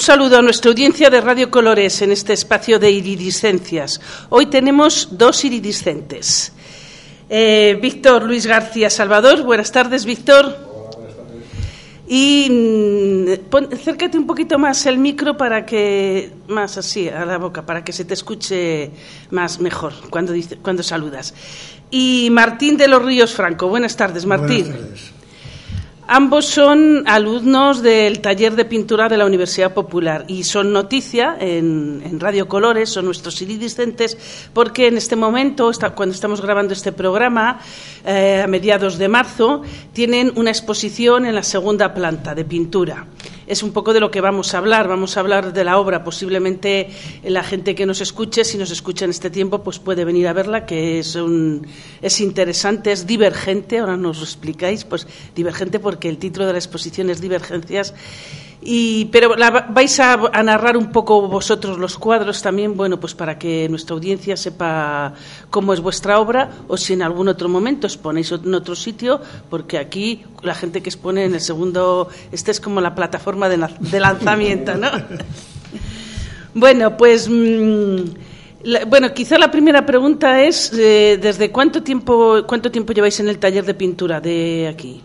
saludo a nuestra audiencia de Radio Colores en este espacio de iridiscencias. Hoy tenemos dos iridiscentes. Víctor Luis García Salvador. Buenas tardes, Víctor. Hola, buenas tardes. Y acércate un poquito más el micro para que, más así, a la boca, para que se te escuche más mejor cuando saludas. Y Martín de los Ríos Franco. Buenas tardes, Martín. Buenas tardes. Ambos son alumnos del taller de pintura de la Universidad Popular y son noticia en Radio Colores, son nuestros iridiscentes, porque en este momento, cuando estamos grabando este programa, a mediados de marzo, tienen una exposición en la segunda planta de pintura. Es un poco de lo que vamos a hablar de la obra. Posiblemente la gente que nos escuche, si nos escucha en este tiempo, pues puede venir a verla, que es interesante, es divergente, ahora nos lo explicáis, pues divergente porque el título de la exposición es Divergencias, pero vais a narrar un poco vosotros los cuadros también, bueno, pues para que nuestra audiencia sepa cómo es vuestra obra, o si en algún otro momento exponéis en otro sitio, porque aquí la gente que expone en el segundo, es como la plataforma de lanzamiento, ¿no? Bueno, pues quizá la primera pregunta es ¿desde cuánto tiempo lleváis en el taller de pintura de aquí?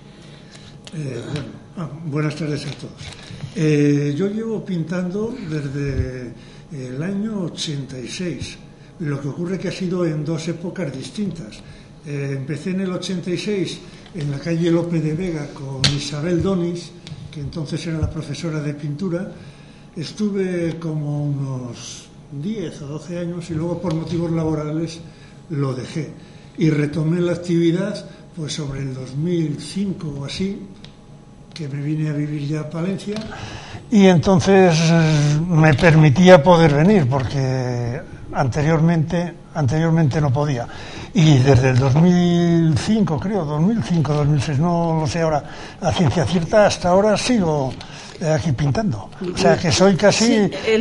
Buenas tardes a todos. Yo llevo pintando desde el año 86. Lo que ocurre que ha sido en dos épocas distintas. Empecé en el 86 en la calle Lope de Vega con Isabel Donis, que entonces era la profesora de pintura. Estuve como unos 10 o 12 años y luego por motivos laborales lo dejé. Y retomé la actividad pues sobre el 2005 o así, que me vine a vivir ya a Palencia, y entonces me permitía poder venir, porque anteriormente no podía. Y desde el 2005, 2006, no lo sé ahora a ciencia cierta, hasta ahora sigo aquí pintando. O sea que soy casi, el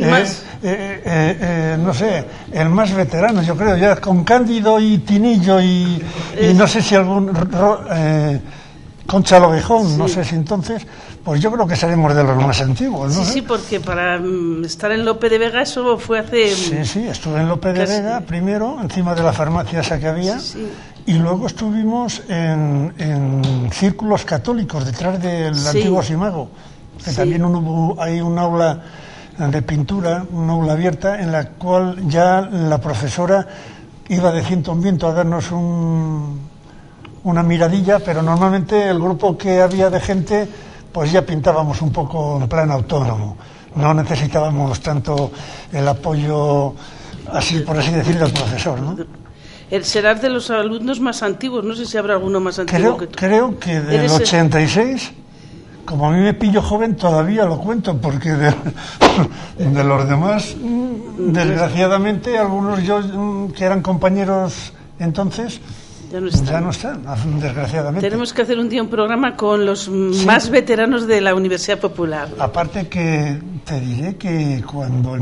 más veterano, yo creo, ya con Cándido y Tinillo y no sé si algún... Concha Lovejón, sí. No sé si entonces, pues yo creo que seremos de los más antiguos, ¿no? Sí, porque para estar en Lope de Vega eso fue hace... Sí, estuve en Lope de Vega primero, encima de la farmacia esa que había, y luego estuvimos en círculos católicos, detrás del antiguo Simago, que también hay un aula de pintura, un aula abierta, en la cual ya la profesora iba de ciento en viento a darnos una miradilla, pero normalmente el grupo que había de gente pues ya pintábamos un poco en plan autónomo, no necesitábamos tanto el apoyo, así por así decirlo, del profesor, ¿no? Serás de los alumnos más antiguos, no sé si habrá alguno más antiguo que tú. Creo que del 86, como a mí me pillo joven, todavía lo cuento, porque de los demás, desgraciadamente, algunos que eran compañeros entonces, ya no están, desgraciadamente. Tenemos que hacer un día un programa con los más veteranos de la Universidad Popular. Aparte que te diré que cuando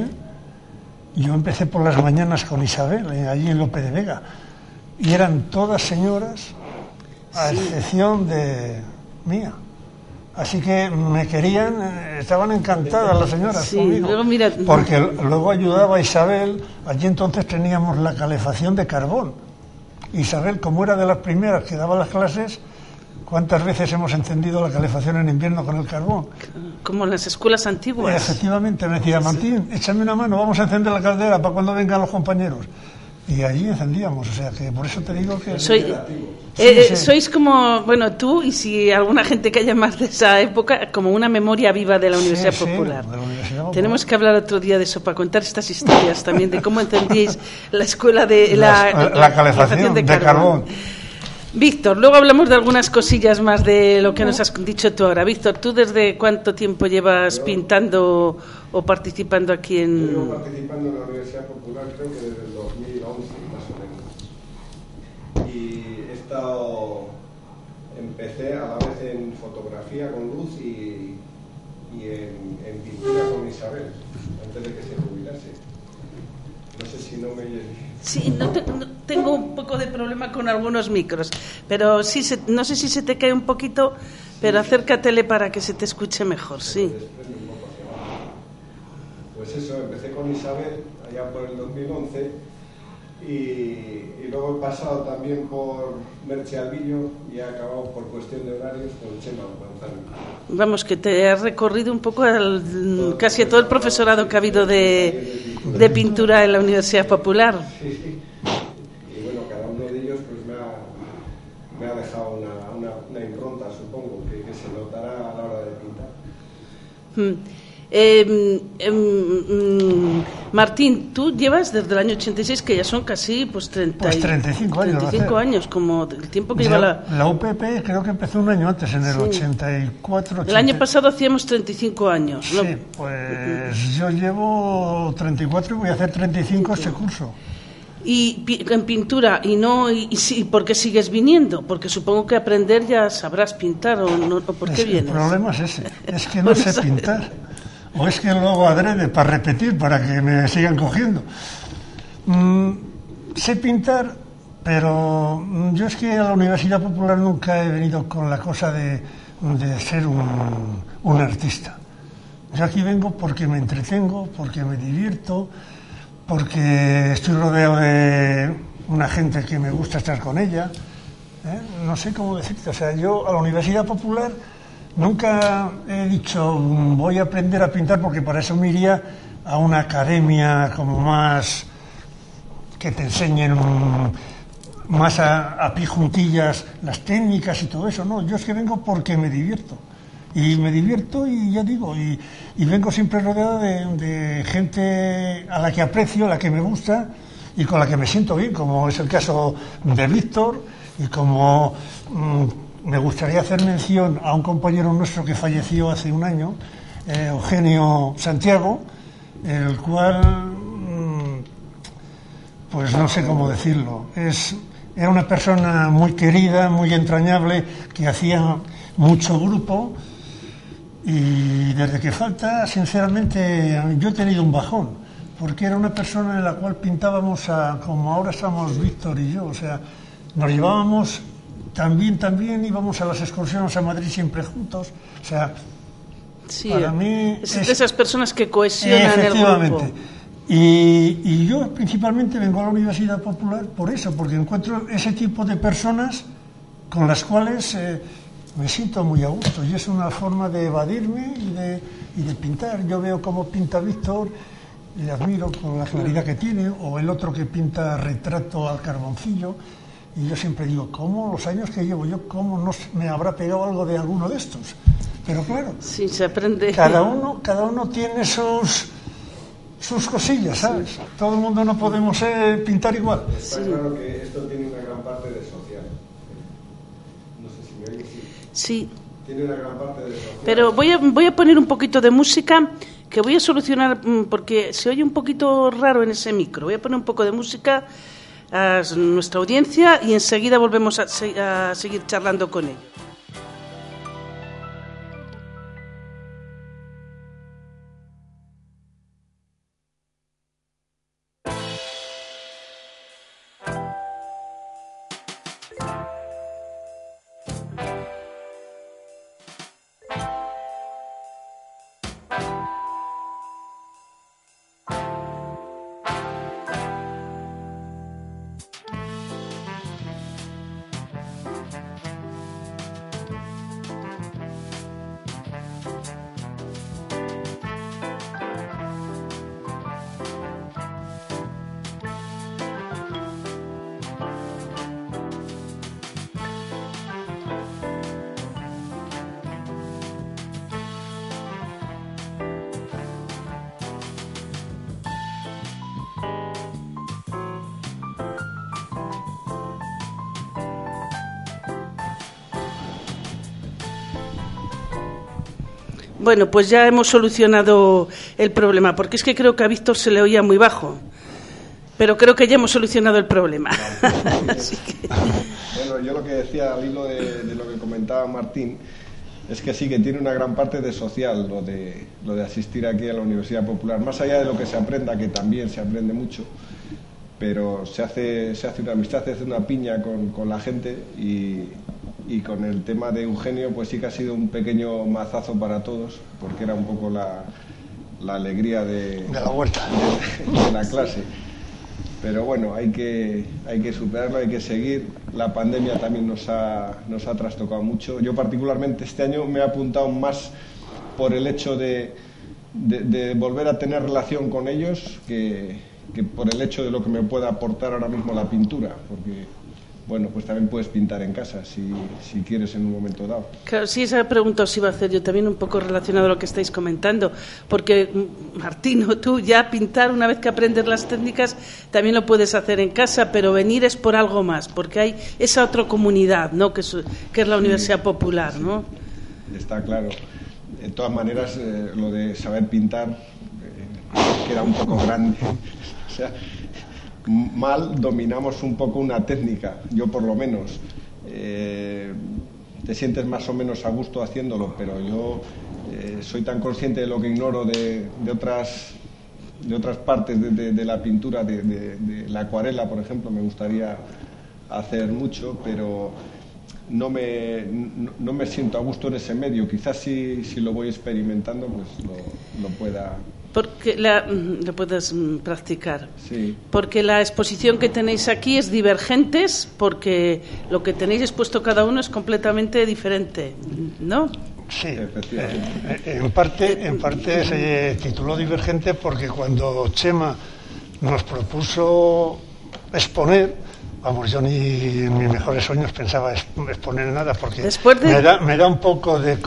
yo empecé por las mañanas con Isabel, allí en Lope de Vega, y eran todas señoras, a excepción de mía. Así que me querían, estaban encantadas las señoras conmigo, porque luego ayudaba a Isabel. Allí entonces teníamos la calefacción de carbón. Isabel, como era de las primeras que daba las clases, ¿cuántas veces hemos encendido la calefacción en invierno con el carbón? Como en las escuelas antiguas. Efectivamente, me decía, Martín, échame una mano, vamos a encender la caldera para cuando vengan los compañeros. Y allí encendíamos, o sea que por eso te digo que... Sois como, bueno, tú y si alguna gente que haya más de esa época, como una memoria viva de la Universidad Popular. De la Universidad Popular. Tenemos que hablar otro día de eso, para contar estas historias también, de cómo encendíais la escuela de la calefacción de carbón. Víctor, luego hablamos de algunas cosillas más de lo que nos has dicho tú ahora. Víctor, ¿tú desde cuánto tiempo llevas pintando o participando aquí en...? Llevo participando en la Universidad Popular creo que desde el 2011 más o menos. Y empecé a la vez en fotografía con luz y en pintura con Isabel, antes de que se jubilase. No sé si no me oyes bien. Sí, tengo un poco de problema con algunos micros, pero sí, no sé si se te cae un poquito, pero acércatele para que se te escuche mejor, sí. Pues eso, empecé con Isabel allá por el 2011 y luego he pasado también por Merche Albillo y he acabado por cuestión de horarios con Chema Manzano. Vamos, que te has recorrido un poco casi a todo el profesorado que ha habido de pintura en la Universidad Popular. Sí, sí. Y bueno, cada uno de ellos pues me ha dejado una impronta, supongo, que se notará a la hora de pintar. Martín, tú llevas desde el año 86, que ya son casi 35 años. 35 años, como el tiempo que lleva la UPP creo que empezó un año antes, en el 84. El año pasado hacíamos 35 años, ¿no? Sí, pues yo llevo 34 y voy a hacer 35 este curso. Y en pintura, ¿y por qué sigues viniendo? Porque supongo que aprender ya sabrás pintar, ¿o no? ¿O por qué vienes? El problema es ese, es que no sé pintar. O es que lo hago adrede para repetir, para que me sigan cogiendo. Sé pintar, pero yo es que a la Universidad Popular nunca he venido con la cosa de ser un artista. Yo aquí vengo porque me entretengo, porque me divierto, porque estoy rodeado de una gente que me gusta estar con ella. No sé cómo decirte. O sea, yo a la Universidad Popular nunca he dicho voy a aprender a pintar, porque para eso me iría a una academia como más que te enseñen más a pie juntillas las técnicas y todo eso. No, yo es que vengo porque me divierto. Y me divierto y ya digo, y vengo siempre rodeado de gente a la que aprecio, a la que me gusta y con la que me siento bien, como es el caso de Víctor, y como me gustaría hacer mención a un compañero nuestro que falleció hace un año, Eugenio Santiago, el cual, pues no sé cómo decirlo, era una persona muy querida, muy entrañable, que hacía mucho grupo, y desde que falta, sinceramente, yo he tenido un bajón, porque era una persona en la cual pintábamos como ahora estamos Víctor y yo, o sea, nos llevábamos también íbamos a las excursiones a Madrid siempre juntos, o sea, sí, para mí es de esas personas que cohesionan el grupo. Y yo principalmente vengo a la Universidad Popular por eso, porque encuentro ese tipo de personas con las cuales me siento muy a gusto, y es una forma de evadirme y de pintar. Yo veo cómo pinta Víctor, le admiro con la claridad que tiene, o el otro que pinta retrato al carboncillo. Y yo siempre digo, ¿cómo los años que llevo yo, cómo no me habrá pegado algo de alguno de estos? Pero claro, sí, se aprende. Cada uno tiene sus cosillas, ¿sabes? Sí. Todo el mundo no podemos pintar igual. Está claro que esto tiene una gran parte de social. No sé si me oís. Sí. Tiene una gran parte de social. Pero voy a poner un poquito de música, que voy a solucionar, porque se oye un poquito raro en ese micro. Voy a poner un poco de música a nuestra audiencia y enseguida volvemos a seguir charlando con ellos. Bueno, pues ya hemos solucionado el problema, porque es que creo que a Víctor se le oía muy bajo, pero creo que ya hemos solucionado el problema. Así que... Bueno, yo lo que decía al hilo de lo que comentaba Martín es que sí, que tiene una gran parte de social lo de asistir aquí a la Universidad Popular, más allá de lo que se aprenda, que también se aprende mucho, pero se hace una amistad, se hace una piña con la gente, y con el tema de Eugenio pues sí que ha sido un pequeño mazazo para todos, porque era un poco la alegría de la vuelta de la clase. Pero bueno, hay que superarlo, hay que seguir. La pandemia también nos ha trastocado mucho. Yo particularmente este año me he apuntado más por el hecho de volver a tener relación con ellos que por el hecho de lo que me pueda aportar ahora mismo la pintura, porque bueno, pues también puedes pintar en casa si quieres en un momento dado. Claro, sí, esa pregunta os iba a hacer yo también, un poco relacionado a lo que estáis comentando, porque Martín, o tú ya pintar, una vez que aprendes las técnicas, también lo puedes hacer en casa, pero venir es por algo más, porque hay esa otra comunidad, ¿no?, que es la Universidad Popular, ¿no? Está claro. De todas maneras, lo de saber pintar queda un poco grande. O sea, mal dominamos un poco una técnica, yo por lo menos. Te sientes más o menos a gusto haciéndolo, pero yo soy tan consciente de lo que ignoro de otras partes de la pintura, de la acuarela, por ejemplo. Me gustaría hacer mucho, pero no me siento a gusto en ese medio. Quizás si lo voy experimentando, pues lo pueda... Porque lo puedes practicar. Sí. Porque la exposición que tenéis aquí es Divergentes, porque lo que tenéis expuesto cada uno es completamente diferente, ¿no? Sí, en parte se tituló Divergente porque cuando Chema nos propuso exponer, vamos, yo ni en mis mejores sueños pensaba exponer nada, porque me da un poco de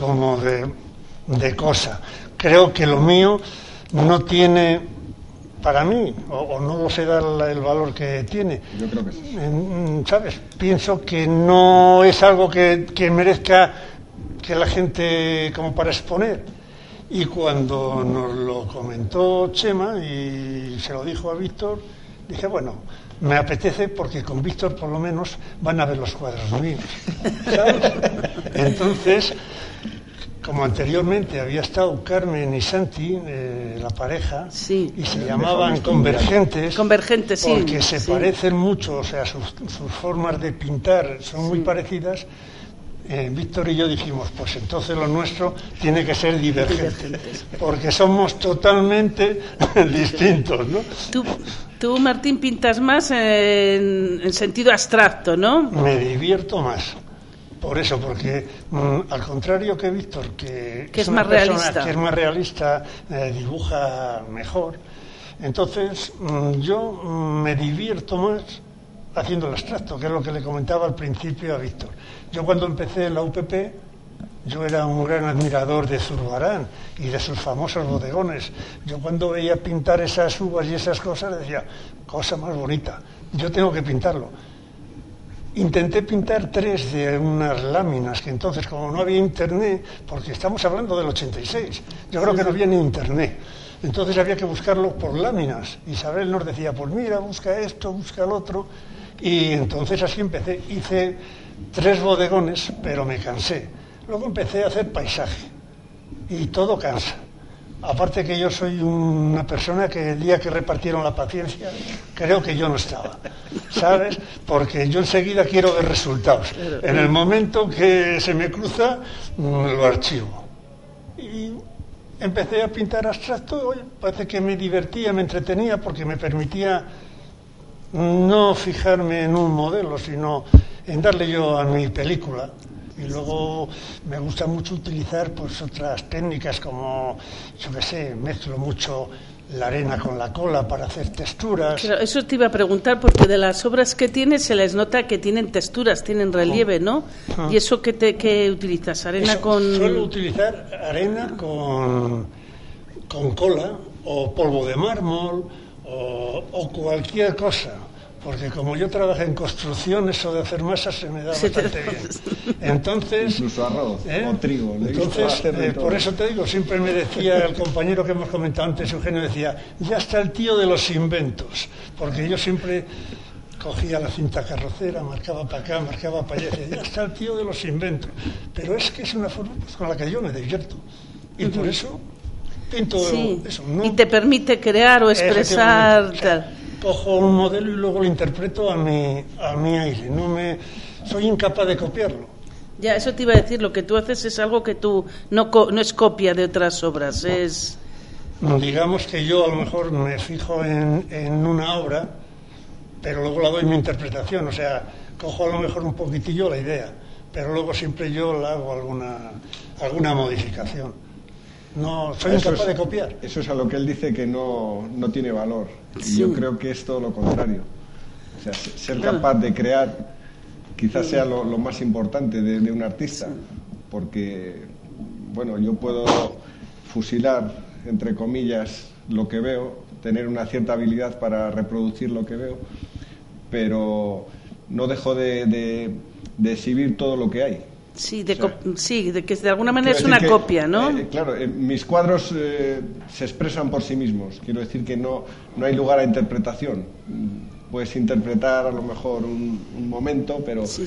cosa. Creo que lo mío no tiene, para mí, o no se da el valor que tiene. Yo creo que sí. ¿Sabes? Pienso que no es algo que merezca que la gente como para exponer. Y cuando nos lo comentó Chema y se lo dijo a Víctor, dije, bueno, me apetece porque con Víctor por lo menos van a ver los cuadros míos, ¿sabes? Entonces, como anteriormente había estado Carmen y Santi, la pareja, sí, y se llamaban Convergentes, sí, porque se parecen mucho, o sea, sus formas de pintar son muy parecidas. Víctor y yo dijimos, pues entonces lo nuestro tiene que ser Divergentes, porque somos totalmente distintos, ¿no? Tú, Martín, pintas más en sentido abstracto, ¿no? Me divierto más. Por eso, porque al contrario que Víctor, que es más realista, que es más realista, dibuja mejor, entonces yo me divierto más haciendo el abstracto, que es lo que le comentaba al principio a Víctor. Yo cuando empecé en la UPP, yo era un gran admirador de Zurbarán y de sus famosos bodegones. Yo cuando veía pintar esas uvas y esas cosas decía, cosa más bonita, yo tengo que pintarlo. Intenté pintar 3 de unas láminas, que entonces, como no había internet, porque estamos hablando del 86, yo creo que no había ni internet, entonces había que buscarlo por láminas. Isabel nos decía, pues mira, busca esto, busca el otro, y entonces así empecé. Hice 3 bodegones, pero me cansé. Luego empecé a hacer paisaje, y todo cansa. Aparte que yo soy una persona que el día que repartieron la paciencia, creo que yo no estaba, ¿sabes? Porque yo enseguida quiero ver resultados. En el momento que se me cruza, lo archivo. Y empecé a pintar abstracto, oye, parece que me divertía, me entretenía, porque me permitía no fijarme en un modelo, sino en darle yo a mi película. Y luego me gusta mucho utilizar pues otras técnicas, como, yo qué sé, mezclo mucho la arena con la cola para hacer texturas. Claro, eso te iba a preguntar, porque de las obras que tienes se les nota que tienen texturas, tienen relieve, ¿no? ¿Y eso qué utilizas? ¿Arena con...? Suelo utilizar arena con cola, o polvo de mármol, o cualquier cosa. Porque como yo trabajé en construcción, eso de hacer masas se me da bastante bien. Entonces, incluso arroz o trigo. Entonces, por eso te digo, siempre me decía el compañero que hemos comentado antes, Eugenio, decía, ya está el tío de los inventos. Porque yo siempre cogía la cinta carrocera, marcaba para acá, marcaba para allá, y decía, ya está el tío de los inventos. Pero es que es una forma con la que yo me divierto. Y por eso pinto eso, ¿no? Y te permite crear o expresar tal. Cojo un modelo y luego lo interpreto a mi aire. Soy incapaz de copiarlo. Ya, eso te iba a decir, lo que tú haces es algo que tú no es copia de otras obras, es digamos que yo a lo mejor me fijo en una obra, pero luego la doy mi interpretación, o sea, cojo a lo mejor un poquitillo la idea, pero luego siempre yo la hago alguna modificación. No soy incapaz de copiar. Eso es a lo que él dice que no tiene valor. Sí. Y yo creo que es todo lo contrario. O sea, ser capaz de crear quizás sea lo más importante de un artista, porque, bueno, yo puedo fusilar, entre comillas, lo que veo, tener una cierta habilidad para reproducir lo que veo, pero no dejo de exhibir todo lo que hay. Sí, de que de alguna manera es una copia, ¿no? Claro, mis cuadros se expresan por sí mismos. Quiero decir que no hay lugar a interpretación. Puedes interpretar a lo mejor un momento, pero sí.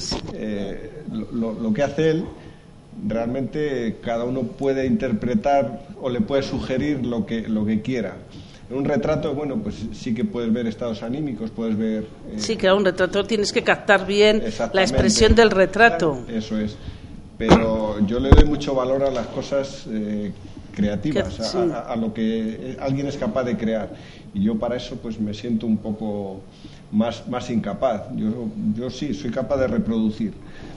Lo que hace él, realmente cada uno puede interpretar o le puede sugerir lo que quiera. En un retrato, bueno, pues sí que puedes ver estados anímicos, puedes ver... sí, claro, un retrato tienes que captar bien la expresión del retrato. Eso es. Pero yo le doy mucho valor a las cosas creativas, a lo que alguien es capaz de crear. Y yo para eso pues me siento un poco más incapaz. Yo sí, soy capaz de reproducir.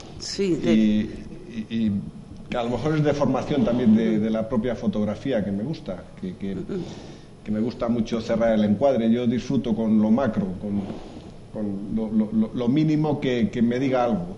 Sí. Y a lo mejor es de formación también de la propia fotografía que me gusta, que me gusta mucho cerrar el encuadre. Yo disfruto con lo macro, con lo mínimo que me diga algo.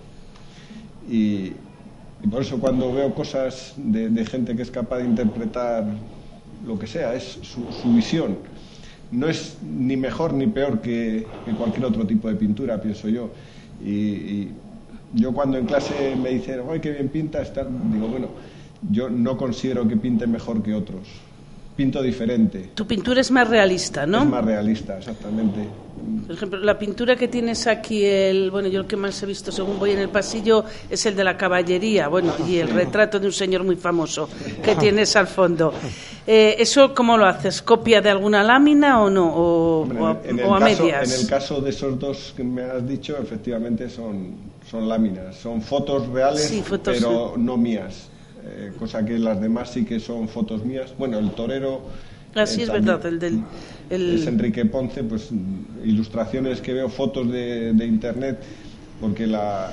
Y por eso cuando veo cosas de gente que es capaz de interpretar lo que sea, es su visión. No es ni mejor ni peor que cualquier otro tipo de pintura, pienso yo. Y yo cuando en clase me dicen, ¡ay, qué bien pintas!, digo, bueno, yo no considero que pinte mejor que otros. Pinto diferente. Tu pintura es más realista, ¿no? Es más realista, exactamente. Por ejemplo, la pintura que tienes aquí, yo el que más he visto según voy en el pasillo es el de la caballería, y el retrato de un señor muy famoso que tienes al fondo. ¿Eso cómo lo haces? ¿Copia de alguna lámina o no? ¿O a medias? En el caso de esos dos que me has dicho, efectivamente son láminas, son fotos reales, sí, pero no mías. Cosa que las demás sí que son fotos mías. Bueno, el torero... sí, es verdad, es Enrique Ponce, pues ilustraciones que veo, fotos de internet, porque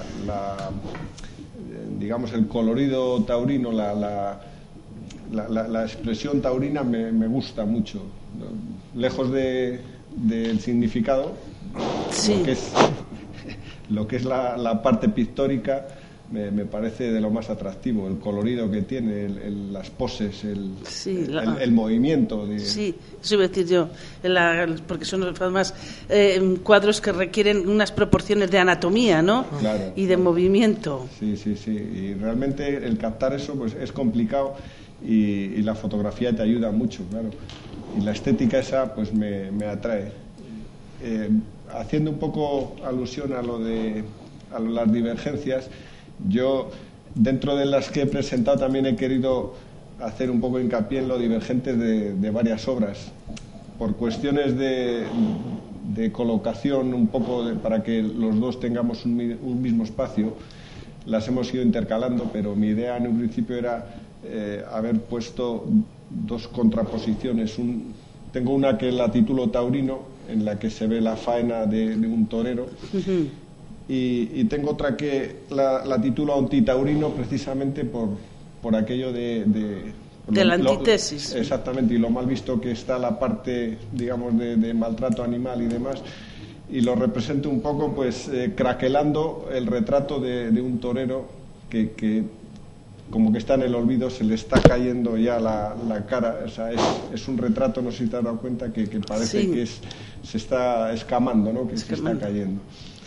digamos el colorido taurino, la expresión taurina me gusta mucho, lejos del significado, sí. lo que es la parte pictórica. Me parece de lo más atractivo, el colorido que tiene, las poses, el movimiento. Sí, eso iba a decir yo, porque son además cuadros que requieren unas proporciones de anatomía, ¿no? Claro, y de movimiento. Sí, y realmente el captar eso pues es complicado y la fotografía te ayuda mucho, claro. Y la estética esa pues me atrae. Haciendo un poco alusión a las divergencias, yo, dentro de las que he presentado, también he querido hacer un poco hincapié en lo divergentes de varias obras, por cuestiones de colocación, un poco para que los dos tengamos un mismo espacio. Las hemos ido intercalando, pero mi idea en un principio era haber puesto dos contraposiciones. Tengo una que la titulo Taurino, en la que se ve la faena de un torero. Uh-huh. Y tengo otra que la titulo Antitaurino, precisamente por aquello de la antítesis. Exactamente, y lo mal visto que está la parte, digamos, de maltrato animal y demás. Y lo represento un poco, pues, craquelando el retrato de un torero que como que está en el olvido, se le está cayendo ya la cara. O sea, es un retrato, no sé si te has dado cuenta, que parece que se está escamando, ¿no? Que se está cayendo.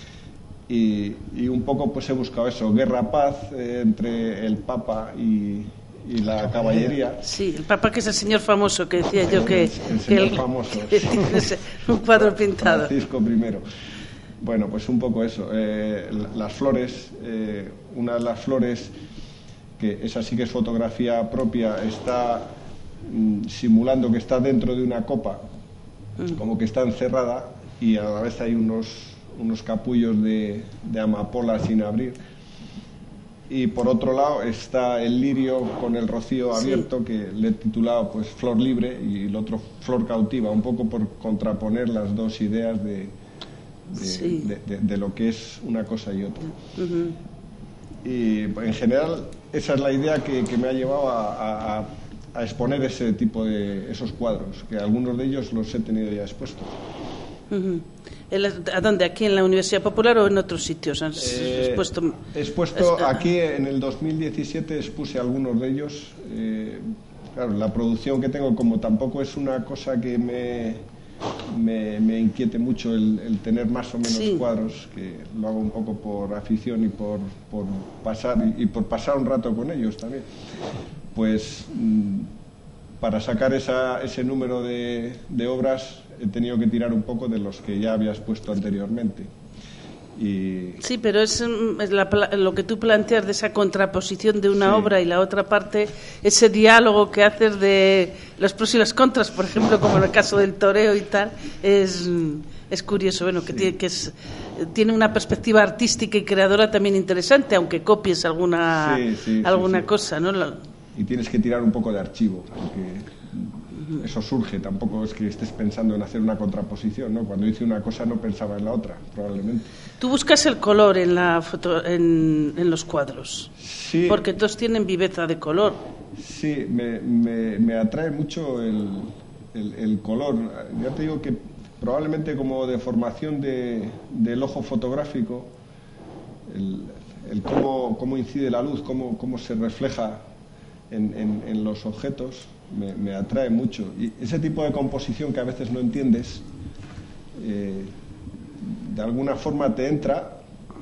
Y un poco pues he buscado eso, guerra-paz entre el Papa y la caballería. Sí, el Papa, que es el señor famoso que decía yo que... El señor famoso. Que un cuadro pintado. Francisco I. Bueno, pues un poco eso. Las flores, una de las flores, que esa sí que es fotografía propia, está simulando que está dentro de una copa, como que está encerrada, y a la vez hay unos capullos de amapola sin abrir, Y por otro lado está el lirio con el rocío abierto, que le he titulado pues Flor Libre, y el otro Flor Cautiva, un poco por contraponer las dos ideas de lo que es una cosa y otra. Y en general esa es la idea que me ha llevado a exponer ese tipo de esos cuadros, que algunos de ellos los he tenido ya expuestos. ¿A dónde? ¿Aquí en la Universidad Popular o en otros sitios? He expuesto aquí en el 2017, expuse algunos de ellos. Claro, la producción que tengo, como tampoco es una cosa que me inquiete mucho el tener más o menos cuadros, que lo hago un poco por afición y por pasar un rato con ellos también, pues para sacar ese número de obras he tenido que tirar un poco de los que ya había expuesto anteriormente. Sí, pero es lo que tú planteas de esa contraposición de una obra y la otra parte, ese diálogo que haces de los pros y los contras, por ejemplo, como en el caso del toreo y tal, es curioso, bueno, que tiene una perspectiva artística y creadora también interesante, aunque copies alguna cosa, ¿no? Y tienes que tirar un poco de archivo, porque eso surge, tampoco es que estés pensando en hacer una contraposición, ¿no? Cuando hice una cosa no pensaba en la otra, probablemente. Tú buscas el color en la foto, en los cuadros, porque todos tienen viveza de color. Sí, me atrae mucho el color. Ya te digo que probablemente como deformación del ojo fotográfico, el cómo incide la luz, cómo se refleja en los objetos, me atrae mucho. Y ese tipo de composición que a veces no entiendes, de alguna forma te entra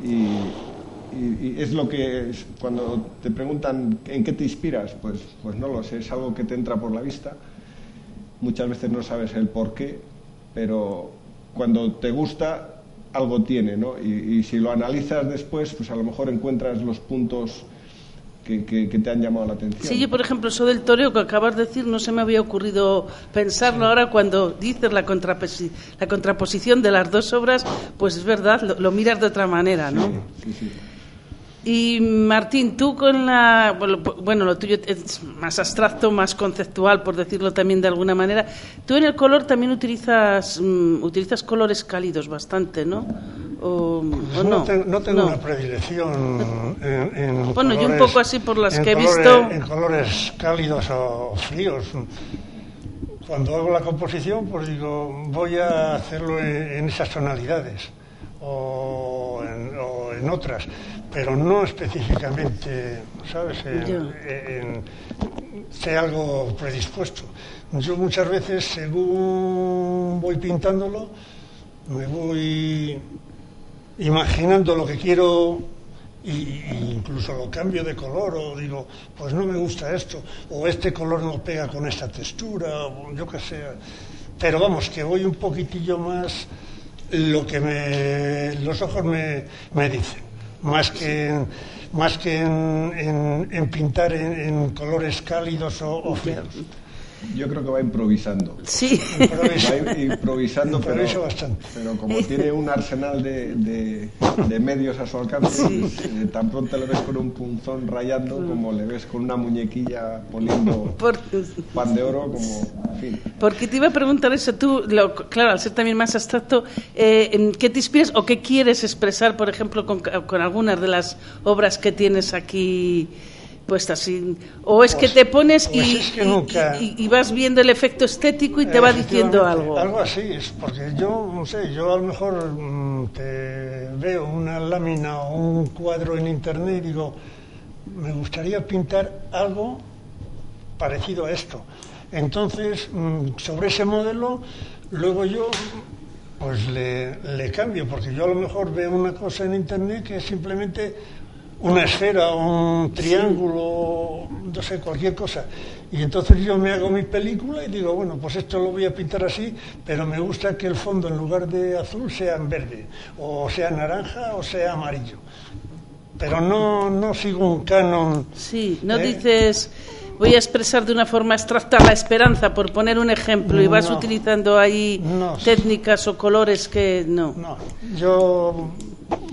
y es lo que es, cuando te preguntan en qué te inspiras, pues no lo sé, es algo que te entra por la vista. Muchas veces no sabes el por qué, pero cuando te gusta algo tiene, ¿no? Y si lo analizas después, pues a lo mejor encuentras los puntos que te han llamado la atención. Sí, yo por ejemplo, eso del toreo que acabas de decir, no se me había ocurrido pensarlo. Ahora cuando dices la contraposición de las dos obras, pues es verdad, lo miras de otra manera, ¿no? Sí. Y Martín, tú con lo tuyo es más abstracto, más conceptual, por decirlo también de alguna manera. Tú en el color también utilizas colores cálidos bastante, ¿no? No tengo una predilección en bueno, colores, yo un poco así por las que he visto. En colores cálidos o fríos. Cuando hago la composición, pues digo, voy a hacerlo en esas tonalidades o en otras, pero no específicamente, ¿sabes? Sé algo predispuesto. Yo muchas veces, según voy pintándolo, me voy imaginando lo que quiero y incluso lo cambio de color, o digo, pues no me gusta esto, o este color no pega con esta textura, o yo qué sé. Pero vamos, que voy un poquitillo más lo que los ojos me dicen, más que en pintar en colores cálidos o fríos. Yo creo que va improvisando. Sí. Va improvisando, bastante. Pero como tiene un arsenal de medios a su alcance, pues, tan pronto le ves con un punzón rayando como le ves con una muñequilla poniendo pan de oro, como, en fin. Porque te iba a preguntar eso, tú, claro, al ser también más abstracto, ¿qué te inspiras o qué quieres expresar, por ejemplo, con algunas de las obras que tienes aquí puestas? ¿O es que te pones y vas viendo el efecto estético y te va diciendo algo? Algo así es, porque yo, no sé, yo a lo mejor te veo una lámina o un cuadro en internet y digo, me gustaría pintar algo parecido a esto. Entonces, sobre ese modelo, luego yo pues le cambio, porque yo a lo mejor veo una cosa en internet que es simplemente una esfera, un triángulo, no sé, cualquier cosa. Y entonces yo me hago mi película y digo, bueno, pues esto lo voy a pintar así, pero me gusta que el fondo en lugar de azul sea en verde, o sea naranja, o sea amarillo. Pero no sigo un canon. Sí, no dices, voy a expresar de una forma abstracta la esperanza, por poner un ejemplo, y vas utilizando ahí técnicas o colores que no. No, yo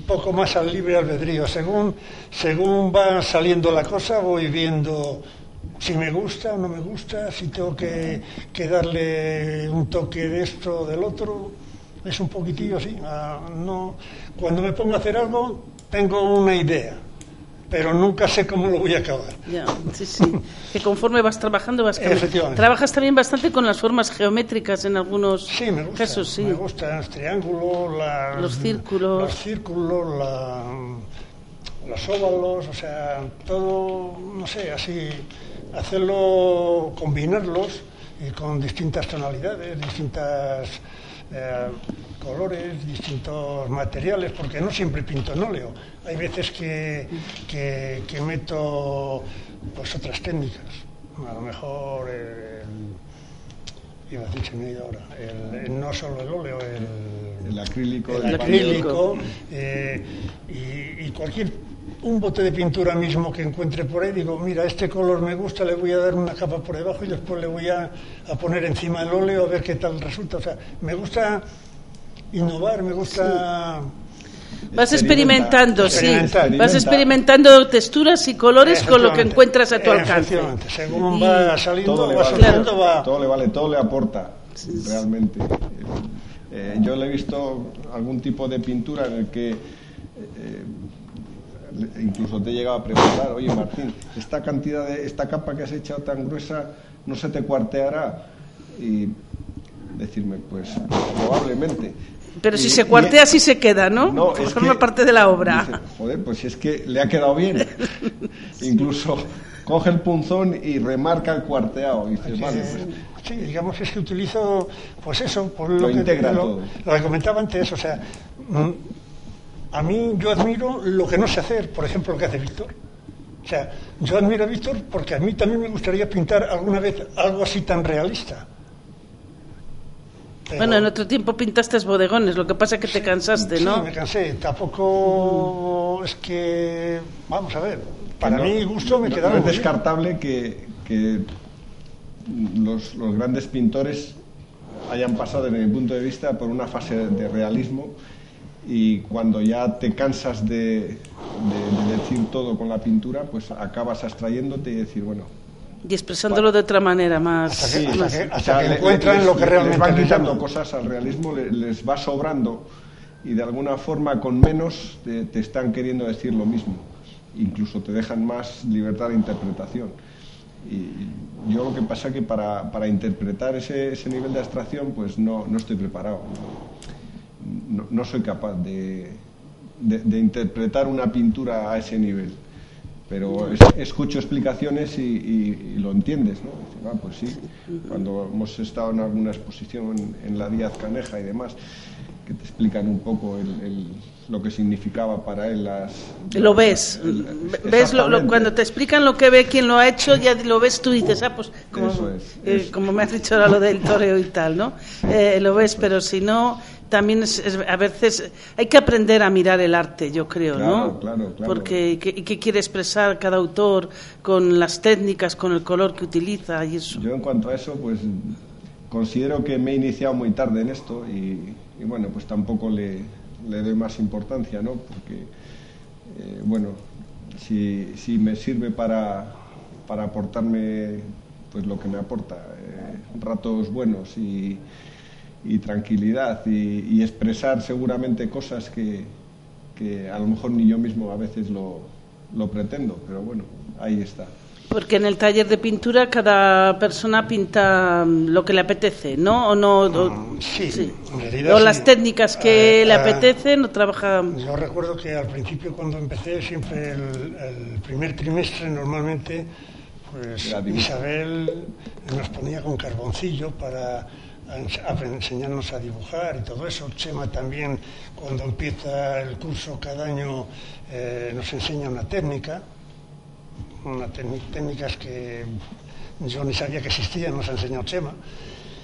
poco más al libre albedrío. Según va saliendo la cosa, voy viendo si me gusta o no me gusta, si tengo que darle un toque de esto o del otro. Es un poquitillo así. No, cuando me pongo a hacer algo, tengo una idea, pero nunca sé cómo lo voy a acabar. Ya, sí. Que conforme vas trabajando vas cambiando. Efectivamente. Trabajas también bastante con las formas geométricas en algunos casos, sí. Me gustan los triángulos, los círculos, los óvalos, o sea, todo, no sé, así, hacerlo, combinarlos con distintas tonalidades, distintas colores, distintos materiales, porque no siempre pinto en óleo. Hay veces que meto pues otras técnicas. A lo mejor iba a decir, se me ha ido ahora, no solo el óleo, el acrílico, y un bote de pintura mismo que encuentre por ahí, digo, mira, este color me gusta, le voy a dar una capa por debajo y después le voy a poner encima el óleo a ver qué tal resulta. O sea, me gusta innovar, me gusta... Vas experimentando, vas experimentando texturas y colores con lo que encuentras a tu alcance. Según va saliendo, todo le aporta, realmente. Yo le he visto algún tipo de pintura en el que incluso te he llegado a preguntar, oye Martín, esta capa que has echado tan gruesa, ¿no se te cuarteará? Y decirme, pues probablemente. Pero si se cuartea, sí se queda, ¿no? No, forma parte de la obra. Dice, joder, pues si es que le ha quedado bien. Incluso coge el punzón y remarca el cuarteado. Y dices, vale, pues, sí, digamos, es que utilizo, pues eso, por lo integra todo. Lo que comentaba antes, o sea, a mí yo admiro lo que no sé hacer, por ejemplo, lo que hace Víctor. O sea, yo admiro a Víctor porque a mí también me gustaría pintar alguna vez algo así tan realista. Pero, bueno, en otro tiempo pintaste bodegones, lo que pasa es que te cansaste, ¿no? Sí, me cansé. Tampoco es que... Vamos a ver, para mi gusto me quedaba... No es descartable que los grandes pintores hayan pasado, desde mi punto de vista, por una fase de realismo, y cuando ya te cansas de decir todo con la pintura, pues acabas abstrayéndote y decir, bueno... Y expresándolo de otra manera más... Hasta que encuentran lo que realmente les van quitando cosas al realismo, les va sobrando, y de alguna forma con menos te están queriendo decir lo mismo. Incluso te dejan más libertad de interpretación. Y yo lo que pasa es que para interpretar ese nivel de abstracción, pues no estoy preparado. No soy capaz de interpretar una pintura a ese nivel. Pero escucho explicaciones y lo entiendes, ¿no? Pues sí, cuando hemos estado en alguna exposición en la Díaz Caneja y demás, que te explican un poco lo que significaba para él lo ves, cuando te explican lo que ve quien lo ha hecho, ya lo ves tú y dices, pues como me has dicho ahora lo del toreo y tal, ¿no? Lo ves, pero si no... También a veces hay que aprender a mirar el arte, yo creo, ¿no? Claro. Porque ¿qué quiere expresar cada autor con las técnicas, con el color que utiliza y eso? Yo en cuanto a eso, pues considero que me he iniciado muy tarde en esto y bueno, pues tampoco le doy más importancia, ¿no? Porque, bueno, si me sirve para aportarme pues lo que me aporta, ratos buenos y tranquilidad y expresar seguramente cosas que a lo mejor ni yo mismo a veces lo pretendo, pero bueno, ahí está. Porque en el taller de pintura cada persona pinta lo que le apetece, ¿no? Sí. En realidad, o las técnicas que le apetecen, o trabaja... Yo recuerdo que al principio, cuando empecé, siempre el primer trimestre normalmente, pues Isabel nos ponía con carboncillo para enseñarnos a dibujar y todo eso. Chema también, cuando empieza el curso cada año, nos enseña una técnica, técnicas que yo ni sabía que existían, nos ha enseñado Chema.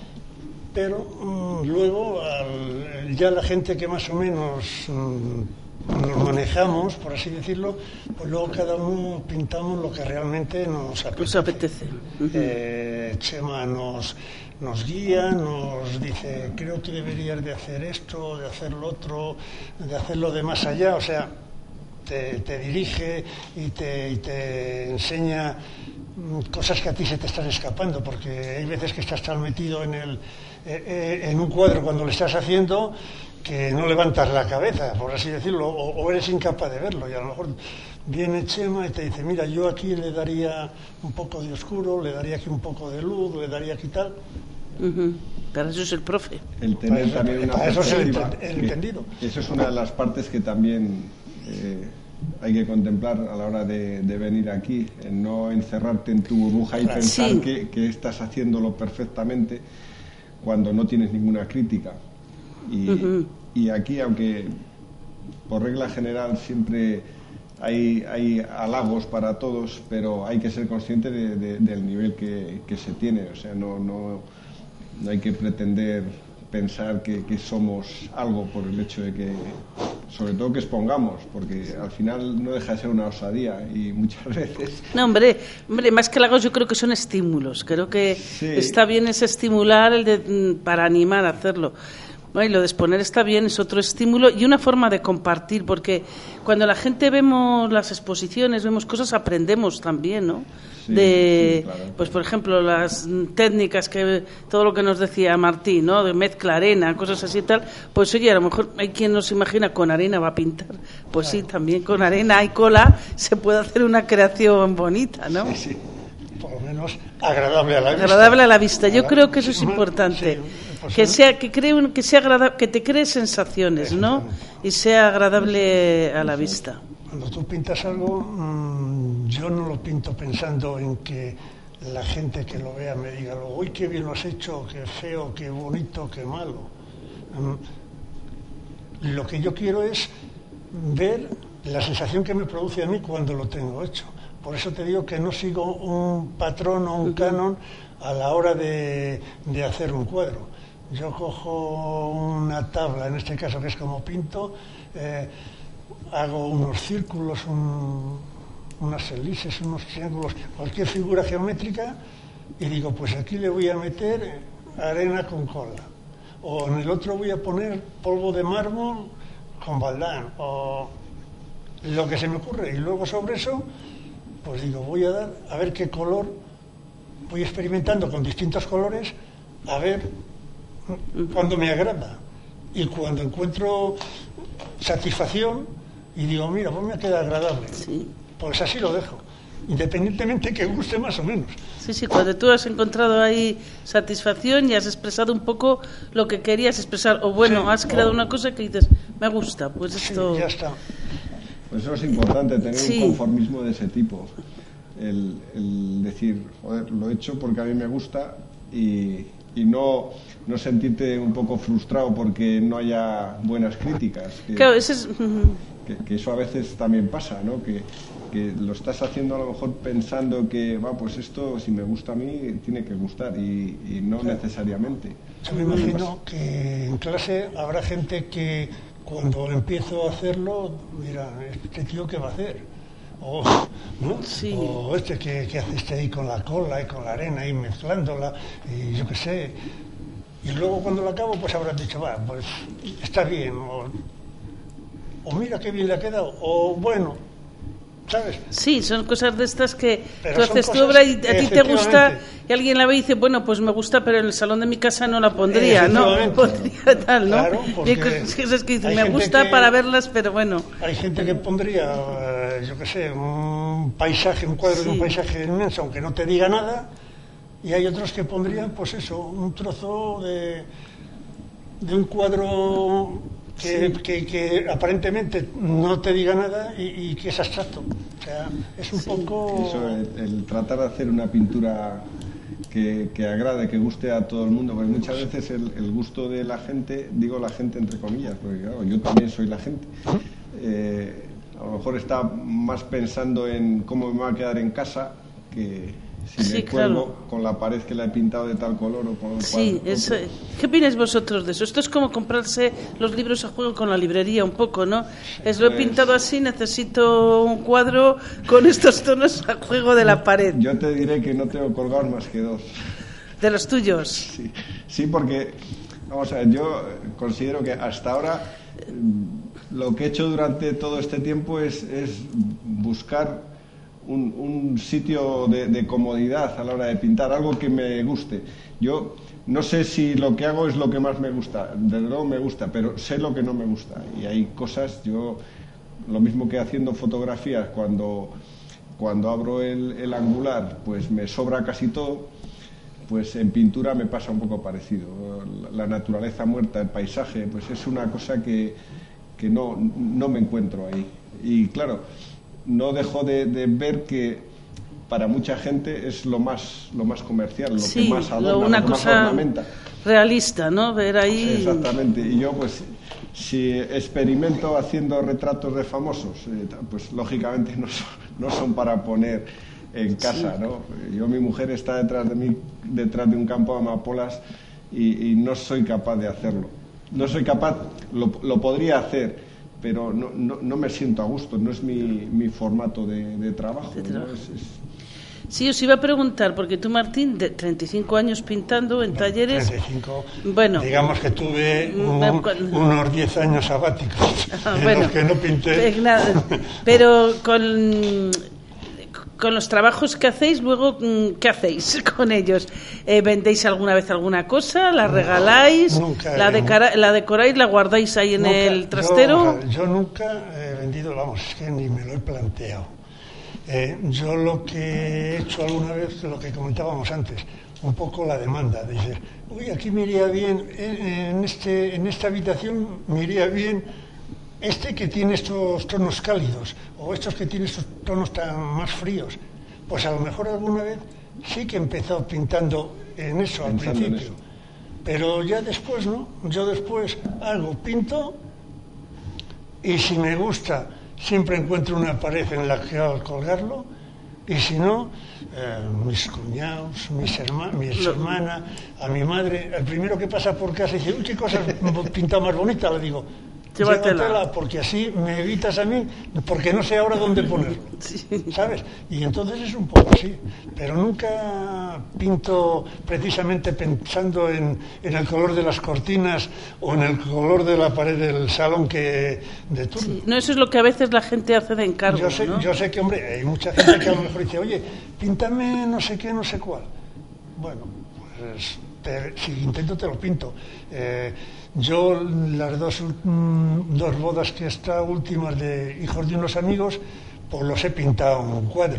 Pero luego ya la gente que más o menos nos manejamos, por así decirlo, pues luego cada uno pintamos lo que realmente nos apetece. Chema nos guía, nos dice, creo que deberías de hacer esto, de hacer lo otro, de hacerlo de más allá, o sea, te dirige y te enseña cosas que a ti se te están escapando, porque hay veces que estás tan metido en un cuadro cuando lo estás haciendo que no levantas la cabeza, por así decirlo, o eres incapaz de verlo, y a lo mejor viene Chema y te dice, mira, yo aquí le daría un poco de oscuro, le daría aquí un poco de luz, le daría aquí tal. Para eso es el profe. El tener también una perspectiva, el entendido. Eso es una de las partes que también hay que contemplar a la hora de venir aquí, en no encerrarte en tu burbuja y pensar que estás haciéndolo perfectamente cuando no tienes ninguna crítica. Y aquí, aunque por regla general siempre hay halagos para todos, pero hay que ser consciente del nivel que se tiene. O sea, no hay que pretender pensar que somos algo por el hecho de que, sobre todo, que expongamos, porque al final no deja de ser una osadía y muchas veces... No, hombre, más que halagos yo creo que son estímulos. Creo que está bien ese estimular para animar a hacerlo. Y lo de exponer está bien, es otro estímulo y una forma de compartir, porque cuando la gente vemos las exposiciones, vemos cosas, aprendemos también, ¿no? Claro. Pues por ejemplo, las técnicas, todo lo que nos decía Martín, ¿no? De mezcla arena, cosas así y tal, pues oye, a lo mejor hay quien no se imagina con arena va a pintar, pues sí, también con arena y cola se puede hacer una creación bonita, ¿no? Sí. Por lo menos agradable a la vista. Agradable a la vista, yo creo que eso es importante. Que te cree sensaciones, ¿no? Y sea agradable a la vista. Cuando tú pintas algo, yo no lo pinto pensando en que la gente que lo vea me diga, uy, qué bien lo has hecho, qué feo, qué bonito, qué malo. Lo que yo quiero es ver la sensación que me produce a mí cuando lo tengo hecho. Por eso te digo que no sigo un patrón o un canon a la hora de hacer un cuadro. Yo cojo una tabla, en este caso que es como pinto, hago unos círculos, unas elises, unos triángulos, cualquier figura geométrica, y digo, pues aquí le voy a meter arena con cola, o en el otro voy a poner polvo de mármol con baldán, o lo que se me ocurre, y luego sobre eso, pues digo, voy a ver qué color, voy experimentando con distintos colores, a ver cuando me agrada, y cuando encuentro satisfacción y digo, mira, pues me queda agradable, pues así lo dejo, independientemente que guste más o menos. Sí, cuando tú has encontrado ahí satisfacción y has expresado un poco lo que querías expresar, o bueno, has creado una cosa que dices, me gusta, pues esto... Sí, ya está. Pues eso es importante, tener un conformismo de ese tipo, el decir, joder, lo he hecho porque a mí me gusta y no sentirte un poco frustrado porque no haya buenas críticas. Claro, ese es... que eso a veces también pasa, ¿no? Que lo estás haciendo a lo mejor pensando que, pues esto, si me gusta a mí, tiene que gustar y no necesariamente. Yo me imagino que en clase habrá gente que cuando empiezo a hacerlo dirá, ¿este tío qué va a hacer? ¿No? Sí. O este que hace ahí con la cola y con la arena y mezclándola y yo qué sé. Y luego cuando lo acabo pues habrás dicho, pues está bien, o mira qué bien le ha quedado, o bueno, ¿sabes? Sí, son cosas de estas que tú haces tu obra y a ti te gusta y alguien la ve y dice, bueno, pues me gusta, pero en el salón de mi casa no la pondría, ¿no? Pondría tal, ¿no? Claro, y cosas que dicen, me gusta para verlas, pero bueno. Hay gente que pondría, yo qué sé, un paisaje, un cuadro de un paisaje inmenso, aunque no te diga nada, y hay otros que pondrían, pues eso, un trozo de un cuadro que aparentemente no te diga nada y que es abstracto. O sea, es un poco... Eso, el tratar de hacer una pintura que agrade, que guste a todo el mundo, porque muchas veces el gusto de la gente, digo la gente entre comillas, porque claro, yo también soy la gente, a lo mejor está más pensando en cómo me va a quedar en casa que Si me cuelgo con la pared que la he pintado de tal color o con el Sí, ¿qué opináis vosotros de eso? Esto es como comprarse los libros a juego con la librería un poco, ¿no? Lo he pintado así, necesito un cuadro con estos tonos a juego de la pared. Yo te diré que no tengo colgados más que 2. ¿De los tuyos? Sí, porque, vamos a ver, yo considero que hasta ahora lo que he hecho durante todo este tiempo es buscar un sitio de comodidad a la hora de pintar, algo que me guste. Yo no sé si lo que hago es lo que más me gusta, desde luego me gusta, pero sé lo que no me gusta. Y hay cosas, yo, lo mismo que haciendo fotografías, cuando abro el angular, pues me sobra casi todo, pues en pintura me pasa un poco parecido. La naturaleza muerta, el paisaje, pues es una cosa que no me encuentro ahí. Y claro, no dejo de ver que para mucha gente es lo más comercial, lo que más adorna, una lo que cosa más ornamenta. Realista, ¿no? Ver ahí. Sí, exactamente. Y yo, pues, si experimento haciendo retratos de famosos, pues lógicamente no son para poner en casa, ¿no? Mi mujer está detrás de mí, detrás de un campo de amapolas, y no soy capaz de hacerlo. No soy capaz, lo podría hacer, pero no me siento a gusto, no es mi formato de trabajo. ¿No? Sí, os iba a preguntar, porque tú, Martín, de 35 años pintando en talleres... 35, bueno, digamos que tuve unos 10 años sabáticos en los que no pinté. Pero con los trabajos que hacéis, luego, ¿qué hacéis con ellos? ¿Vendéis alguna vez alguna cosa? ¿La regaláis? Nunca. ¿La decoráis? ¿La guardáis ahí en el trastero? Yo nunca he vendido, vamos, es que ni me lo he planteado. Yo lo que he hecho alguna vez, lo que comentábamos antes, un poco la demanda. Dices, uy, aquí me iría bien, en esta habitación me iría bien que tiene estos tonos cálidos, o estos que tienen estos tonos tan más fríos. Pues a lo mejor alguna vez sí que he empezado pintando en eso al principio, pero ya después no. Yo después pinto, y si me gusta siempre encuentro una pared en la que al colgarlo, y si no, mis cuñados, mi hermana, a mi madre, el primero que pasa por casa dice, uy, qué cosa pintado más bonita, le digo, llévatela, porque así me evitas a mí, porque no sé ahora dónde ponerlo, ¿sabes? Y entonces es un poco así, pero nunca pinto precisamente pensando en el color de las cortinas o en el color de la pared del salón de turno. Sí, no, eso es lo que a veces la gente hace de encargo. Yo sé que, hombre, hay mucha gente que a lo mejor dice, oye, píntame no sé qué, no sé cuál. Bueno, pues si intento te lo pinto. Yo las dos bodas que están últimas de hijos de unos amigos, pues los he pintado en un cuadro,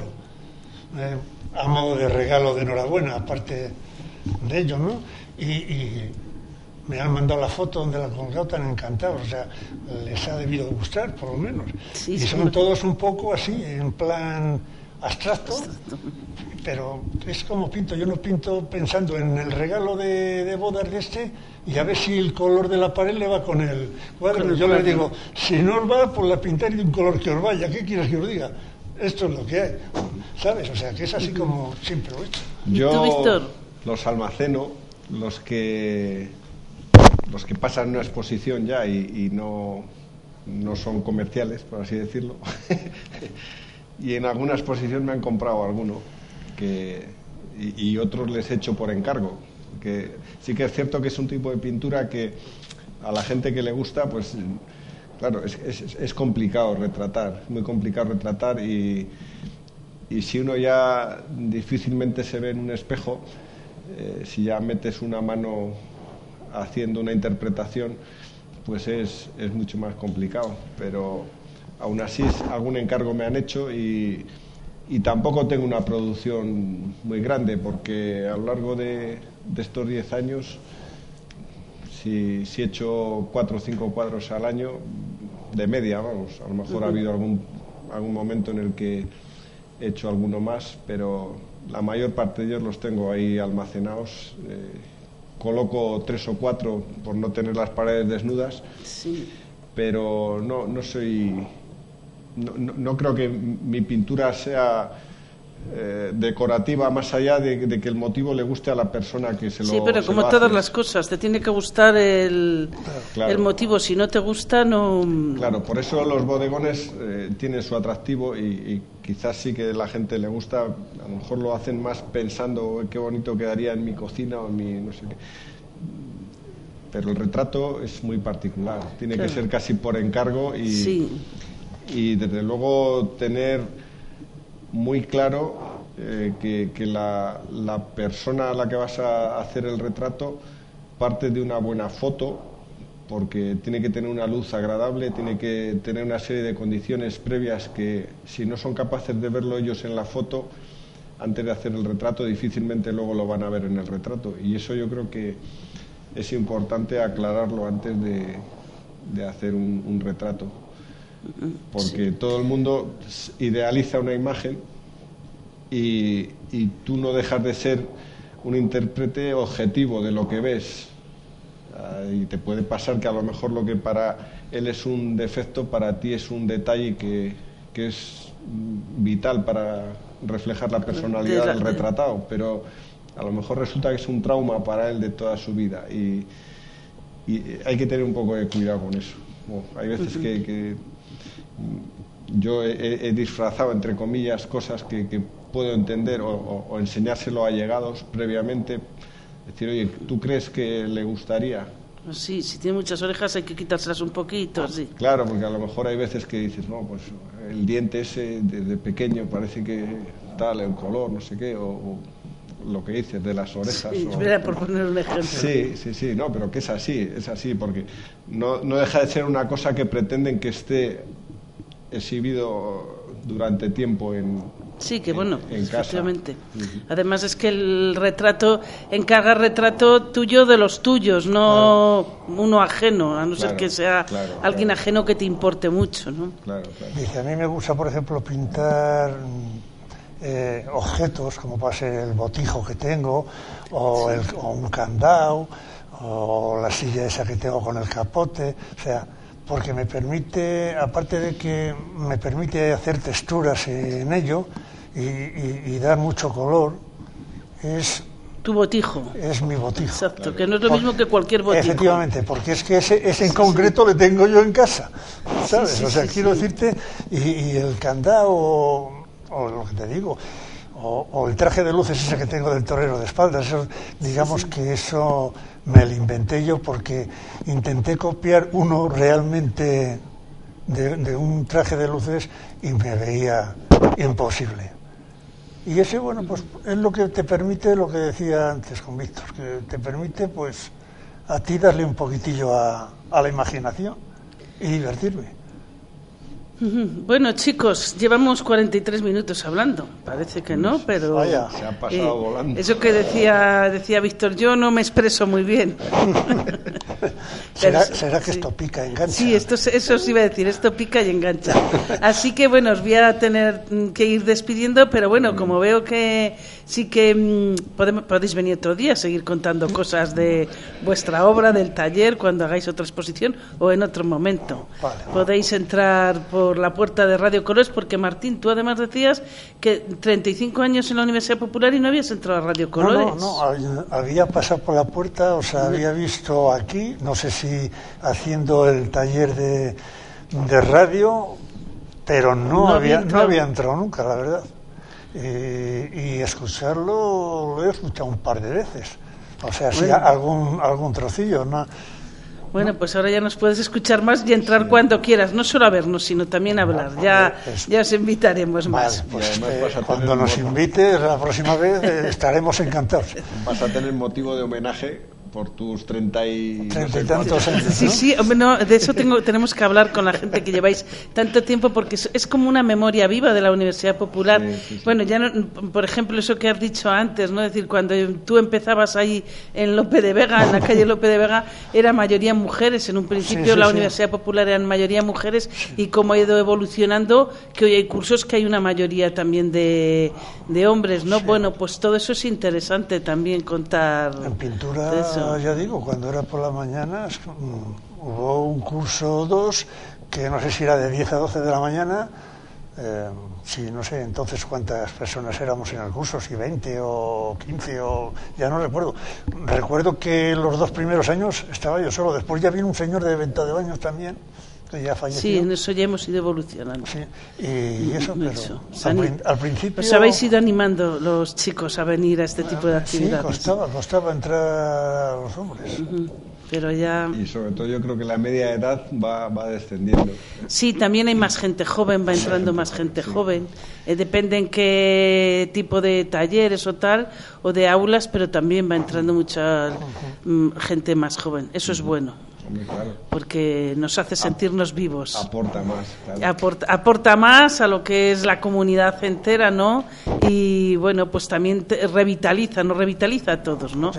a modo de regalo de enhorabuena, aparte de ello, ¿no? Y me han mandado la foto donde la han colgado, tan encantados, o sea, les ha debido gustar, por lo menos. Sí, y son todos un poco así, en plan abstracto, pero es como pinto. Yo no pinto pensando en el regalo de bodas de y a ver si el color de la pared le va con el cuadro. Yo les digo, si no os va, pues la pintaré de un color que os vaya. ¿Qué quieres que os diga? Esto es lo que hay, ¿sabes? O sea, que es así como siempre lo he hecho. Yo los almaceno, los que pasan una exposición ya y no son comerciales, por así decirlo. Y en alguna exposición me han comprado alguno y otros les he hecho por encargo. Que sí que es cierto que es un tipo de pintura que a la gente que le gusta, pues claro, es complicado retratar, muy complicado retratar, y si uno ya difícilmente se ve en un espejo, si ya metes una mano haciendo una interpretación, pues es mucho más complicado, pero aún así algún encargo me han hecho y tampoco tengo una producción muy grande, porque a lo largo de estos 10 años, si he hecho 4 o 5 cuadros al año, de media, vamos, a lo mejor ha habido algún momento en el que he hecho alguno más, pero la mayor parte de ellos los tengo ahí almacenados. Coloco 3 o 4 por no tener las paredes desnudas, pero no creo que mi pintura sea decorativa, más allá de que el motivo le guste a la persona que se lo Sí, pero se como lo todas hace. las cosas, te tiene que gustar Claro. el motivo. Si no te gusta, no... Claro, por eso los bodegones tienen su atractivo y quizás sí que a la gente le gusta, a lo mejor lo hacen más pensando qué bonito quedaría en mi cocina o en mi no sé qué. Pero el retrato es muy particular, tiene que ser casi por encargo y desde luego tener muy claro que la persona a la que vas a hacer el retrato parte de una buena foto, porque tiene que tener una luz agradable, tiene que tener una serie de condiciones previas que si no son capaces de verlo ellos en la foto antes de hacer el retrato, difícilmente luego lo van a ver en el retrato, y eso yo creo que es importante aclararlo antes de hacer un retrato, porque todo el mundo idealiza una imagen y tú no dejas de ser un intérprete objetivo de lo que ves, y te puede pasar que a lo mejor lo que para él es un defecto, para ti es un detalle que es vital para reflejar la personalidad del retratado, pero a lo mejor resulta que es un trauma para él de toda su vida, y hay que tener un poco de cuidado con eso. Hay veces que yo he disfrazado, entre comillas, cosas que puedo entender o enseñárselo a allegados previamente, decir, oye, ¿tú crees que le gustaría? Sí, si tiene muchas orejas hay que quitárselas un poquito, sí. Claro, porque a lo mejor hay veces que dices, no, pues el diente ese desde pequeño parece que tal, el color, no sé qué, o lo que dices de las orejas. Sí, espera, por poner un ejemplo. Sí, no, pero que es así, porque no deja de ser una cosa que pretenden que esté exhibido durante tiempo en efectivamente. Casa. Además es que el retrato encarga retrato tuyo de los tuyos, no uno ajeno, a no ser que sea alguien ajeno que te importe mucho, ¿no? Claro. Dice, a mí me gusta, por ejemplo, pintar objetos, como puede ser el botijo que tengo, o un candado, o la silla esa que tengo con el capote, o sea, porque me permite, aparte de que me permite hacer texturas en ello y dar mucho color, es tu botijo. Es mi botijo. Exacto, que no es lo mismo que cualquier botijo. Efectivamente, porque es que ese en concreto le tengo yo en casa, ¿sabes? Quiero decirte, y el candado, o lo que te digo, o el traje de luces ese que tengo del torero de espaldas, eso, digamos que eso me lo inventé yo porque intenté copiar uno realmente de un traje de luces y me veía imposible. Y ese, bueno, pues es lo que te permite, lo que decía antes con Víctor, que te permite, pues, a ti darle un poquitillo a la imaginación y divertirme. Bueno, chicos, llevamos 43 minutos hablando. Parece que no, pero se ha pasado volando. Eso que decía Víctor, yo no me expreso muy bien. ¿Será que esto pica, engancha? Sí, eso sí iba a decir, esto pica y engancha. Así que bueno, os voy a tener que ir despidiendo, pero bueno, como veo que sí que podéis venir otro día a seguir contando cosas de vuestra obra, del taller, cuando hagáis otra exposición o en otro momento. Vale. Podéis entrar por la puerta de Radio Colores, porque Martín, tú además decías que 35 años en la Universidad Popular y no habías entrado a Radio Colores. No, había pasado por la puerta, o sea, había visto aquí, no sé si haciendo el taller de radio, pero no había entrado nunca, la verdad. Y escucharlo lo he escuchado un par de veces, o sea, sí, algún trocillo, ¿no? Bueno, pues ahora ya nos puedes escuchar más y entrar cuando quieras, no solo a vernos, sino también a hablar. Ya os invitaremos más. Vale, pues cuando nos invites la próxima vez estaremos encantados. Vas a tener motivo de homenaje por tus 30 y tantos años, ¿no? Sí, hombre, no, de eso tenemos que hablar con la gente que lleváis tanto tiempo, porque es como una memoria viva de la Universidad Popular. Sí. Bueno, ya no, por ejemplo, eso que has dicho antes, ¿no? Es decir, cuando tú empezabas ahí en Lope de Vega, en la calle Lope de Vega, era mayoría mujeres. En un principio la Universidad Popular eran mayoría mujeres, y cómo ha ido evolucionando, que hoy hay cursos que hay una mayoría también de hombres, ¿no? Sí. Bueno, pues todo eso es interesante también contar. En pintura, ya digo, cuando era por las mañanas, hubo un curso o dos, que no sé si era de 10 a 12 de la mañana, Sí, no sé entonces cuántas personas éramos en el curso, si 20 o 15 o ya no recuerdo. Recuerdo que los 2 primeros años estaba yo solo, después ya vino un señor de venta de baños también, que ya falleció. Sí, en eso ya hemos ido evolucionando. Sí, y eso, mucho. pero al principio... Os habéis ido animando los chicos a venir a este tipo de actividades. Sí, costaba entrar a los hombres. Pero ya... Y sobre todo yo creo que la media edad va descendiendo. Sí, también hay más gente joven, va entrando más gente joven. Depende en qué tipo de talleres o tal, o de aulas, pero también va entrando mucha gente más joven. Eso es bueno. Hombre, claro. Porque nos hace sentirnos vivos. Aporta más, claro. Aporta más a lo que es la comunidad entera, ¿no? Y bueno, pues también nos revitaliza a todos, ¿no? Sí.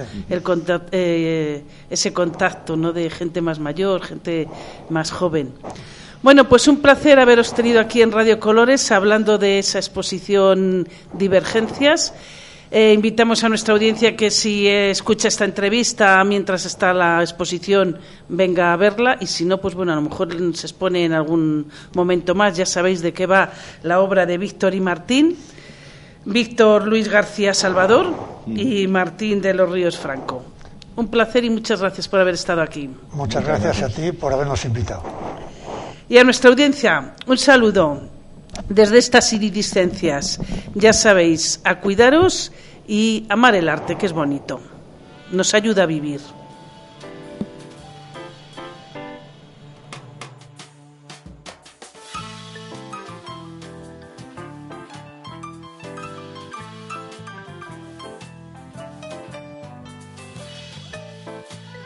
Ese contacto, ¿no? De gente más mayor, gente más joven. Bueno, pues un placer haberos tenido aquí en Radio Colores hablando de esa exposición Divergencias. Invitamos a nuestra audiencia que si escucha esta entrevista mientras está la exposición venga a verla, y si no, pues bueno, a lo mejor se expone en algún momento más. Ya sabéis de qué va la obra de Víctor y Martín, Víctor Luis García Salvador y Martín de los Ríos Franco. Un placer y muchas gracias por haber estado aquí. Muchas gracias a ti por habernos invitado. Y a nuestra audiencia, un saludo desde estas iridiscencias. Ya sabéis, a cuidaros y amar el arte, que es bonito. Nos ayuda a vivir.